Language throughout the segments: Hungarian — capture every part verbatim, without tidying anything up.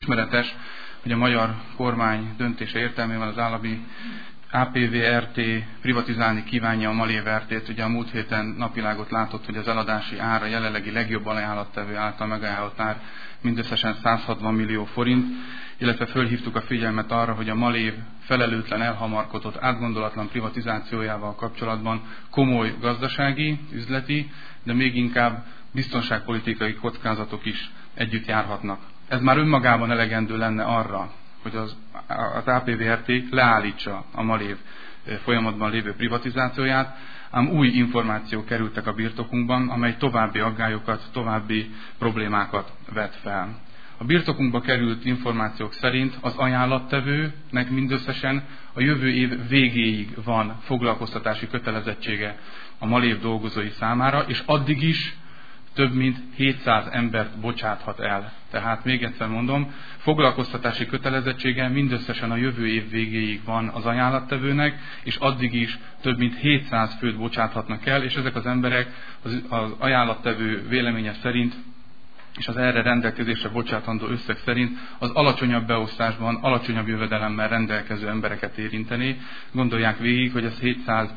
Ismeretes, hogy a magyar kormány döntése értelmében az állami á pé vé er té privatizálni kívánja a Malév er té-t. Ugye a múlt héten napvilágot látott, hogy az eladási ára jelenlegi legjobb ajánlattevő által megajánlott ár mindösszesen száz hatvan millió forint, illetve fölhívtuk a figyelmet arra, hogy a Malév felelőtlen, elhamarkodott, átgondolatlan privatizációjával kapcsolatban komoly gazdasági, üzleti, de még inkább biztonságpolitikai kockázatok is együtt járhatnak. Ez már önmagában elegendő lenne arra, hogy az, az á pé vé er té leállítsa a Malév folyamatban lévő privatizációját, ám új információk kerültek a birtokunkban, amely további aggályokat, további problémákat vet fel. A birtokunkba került információk szerint az ajánlattevőnek mindösszesen a jövő év végéig van foglalkoztatási kötelezettsége a Malév dolgozói számára, és addig is több mint hétszáz embert bocsáthat el. Tehát még egyszer mondom, foglalkoztatási kötelezettsége mindösszesen a jövő év végéig van az ajánlattevőnek, és addig is több mint hétszáz főt bocsáthatnak el, és ezek az emberek az, az ajánlattevő véleménye szerint és az erre rendelkezésre bocsátandó összeg szerint az alacsonyabb beosztásban, alacsonyabb jövedelemmel rendelkező embereket érinteni. Gondolják végig, hogy ez hétszáz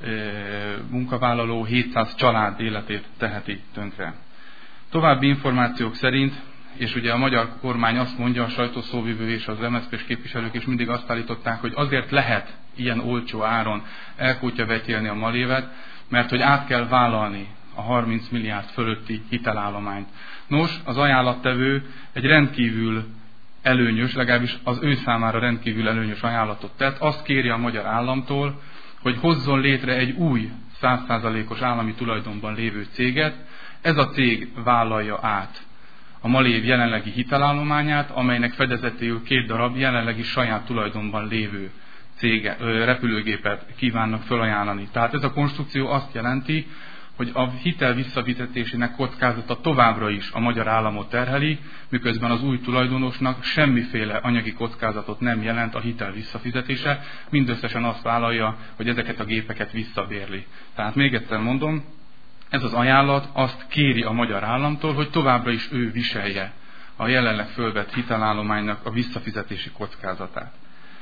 munkavállaló, hétszáz család életét teheti tönkre. További információk szerint, és ugye a magyar kormány azt mondja, a sajtószóvivő és az em es zé pés képviselők is mindig azt állították, hogy azért lehet ilyen olcsó áron elkútyavetélni a Malévet, mert hogy át kell vállalni a harminc milliárd fölötti hitelállományt. Nos, az ajánlattevő egy rendkívül előnyös, legalábbis az ő számára rendkívül előnyös ajánlatot tett. Azt kéri a magyar államtól, hogy hozzon létre egy új száz százalékos állami tulajdonban lévő céget. Ez a cég vállalja át a Malév jelenlegi hitelállományát, amelynek fedezetéül két darab jelenlegi saját tulajdonban lévő cége, repülőgépet kívánnak felajánlani. Tehát ez a konstrukció azt jelenti, hogy a hitel visszafizetésének kockázata továbbra is a magyar államot terheli, miközben az új tulajdonosnak semmiféle anyagi kockázatot nem jelent a hitel visszafizetése, mindösszesen azt vállalja, hogy ezeket a gépeket visszabérli. Tehát még egyszer mondom, ez az ajánlat azt kéri a magyar államtól, hogy továbbra is ő viselje a jelenleg fölvett hitelállománynak a visszafizetési kockázatát.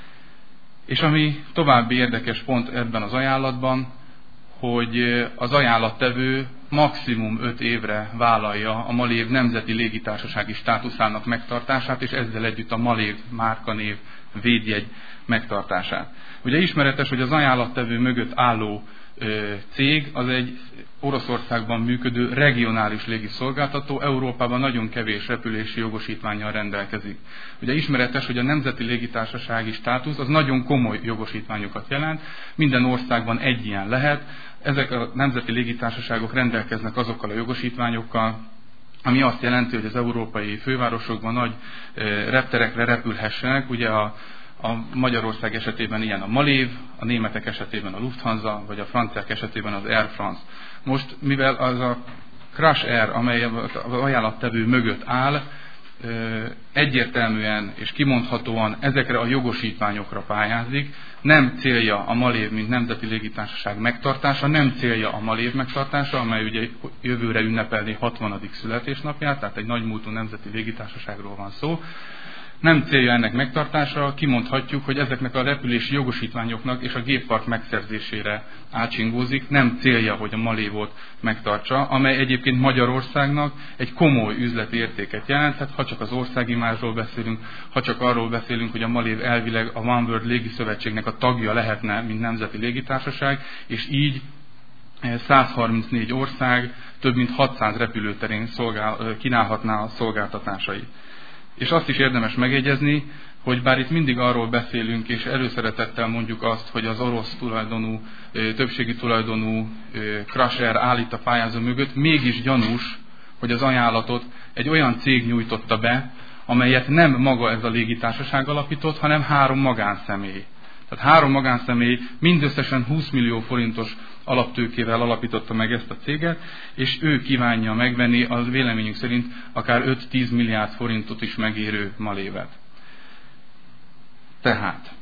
És ami további érdekes pont ebben az ajánlatban, hogy az ajánlattevő maximum öt évre vállalja a Malév nemzeti légitársasági státuszának megtartását, és ezzel együtt a Malév márkanév védjegy megtartását. Ugye ismeretes, hogy az ajánlattevő mögött álló ö, cég az egy Oroszországban működő regionális légiszolgáltató, Európában nagyon kevés repülési jogosítvánnyal rendelkezik. Ugye ismeretes, hogy a nemzeti légitársasági státusz az nagyon komoly jogosítványokat jelent, minden országban egy ilyen lehet. Ezek a nemzeti légitársaságok rendelkeznek azokkal a jogosítványokkal, ami azt jelenti, hogy az európai fővárosokban nagy repterekre repülhessenek. Ugye a, a Magyarország esetében ilyen a Malév, a németek esetében a Lufthansa, vagy a franciák esetében az Air France. Most, mivel az a Crash Air, amely az ajánlattevő mögött áll, egyértelműen és kimondhatóan ezekre a jogosítványokra pályázik, nem célja a Malév, mint nemzeti légitársaság megtartása, nem célja a Malév megtartása, amely ugye jövőre ünnepelni hatvanadik születésnapját, tehát egy nagymúltú nemzeti légitársaságról van szó. Nem célja ennek megtartása, kimondhatjuk, hogy ezeknek a repülési jogosítványoknak és a géppark megszerzésére átsingózik, nem célja, hogy a Malévot megtartsa, amely egyébként Magyarországnak egy komoly üzleti értéket jelenthet, ha csak az országimázsról beszélünk, ha csak arról beszélünk, hogy a Malév elvileg a One World légiszövetségnek a tagja lehetne, mint nemzeti légitársaság, és így száz harmincnégy ország több mint hatszáz repülőterén szolgál, kínálhatná a szolgáltatásait. És azt is érdemes megjegyezni, hogy bár itt mindig arról beszélünk, és előszeretettel mondjuk azt, hogy az orosz tulajdonú, többségi tulajdonú Crash Air állít a pályázó mögött, mégis gyanús, hogy az ajánlatot egy olyan cég nyújtotta be, amelyet nem maga ez a légitársaság alapított, hanem három magánszemély. Tehát három magánszemély mindösszesen húsz millió forintos alaptőkével alapította meg ezt a céget, és ő kívánja megvenni az véleményünk szerint akár öt-tíz milliárd forintot is megérő Malévet. Tehát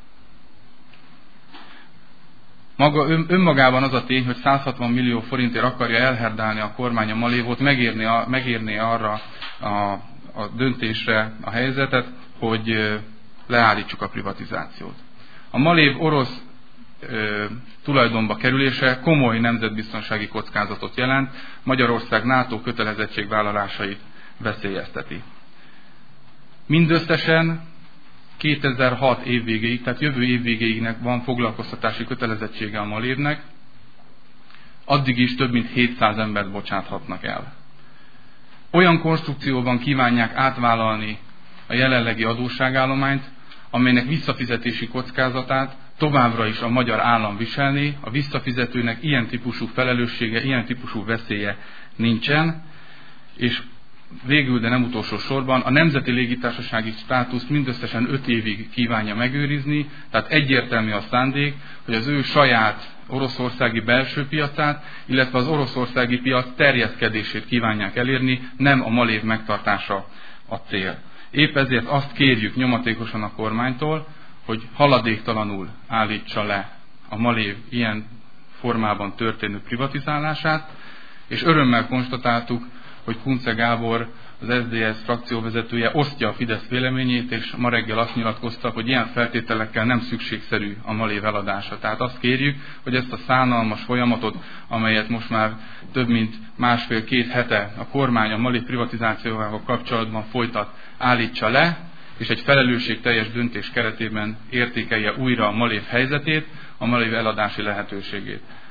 maga ön, önmagában az a tény, hogy száz hatvan millió forintért akarja elherdálni a kormány a Malévot, megérné, megérné arra a, a döntésre a helyzetet, hogy leállítsuk a privatizációt. A Malév orosz ö, tulajdonba kerülése komoly nemzetbiztonsági kockázatot jelent, Magyarország NATO kötelezettségvállalásait veszélyezteti. Mindösszesen kétezer-hat év végéig, tehát jövő év végéignek van foglalkoztatási kötelezettsége a Malévnek, addig is több mint hétszáz embert bocsáthatnak el. Olyan konstrukcióban kívánják átvállalni a jelenlegi adósságállományt, amelynek visszafizetési kockázatát továbbra is a magyar állam viselné, a visszafizetőnek ilyen típusú felelőssége, ilyen típusú veszélye nincsen, és végül, de nem utolsó sorban, a nemzeti légitársasági státuszt mindösszesen öt évig kívánja megőrizni, tehát egyértelmű a szándék, hogy az ő saját oroszországi belső piacát, illetve az oroszországi piac terjeszkedését kívánják elérni, nem a Malév megtartása a cél. Épp ezért azt kérjük nyomatékosan a kormánytól, hogy haladéktalanul állítsa le a Malév ilyen formában történő privatizálását, és örömmel konstatáltuk, hogy Kunce Gábor, az es zé dé es frakcióvezetője osztja a Fidesz véleményét, és ma reggel azt nyilatkozta, hogy ilyen feltételekkel nem szükségszerű a Malév eladása. Tehát azt kérjük, hogy ezt a szánalmas folyamatot, amelyet most már több mint másfél-két hete a kormány a Malév privatizációval kapcsolatban folytat, állítsa le, és egy felelősségteljes döntés keretében értékelje újra a Malév helyzetét, a Malév eladási lehetőségét.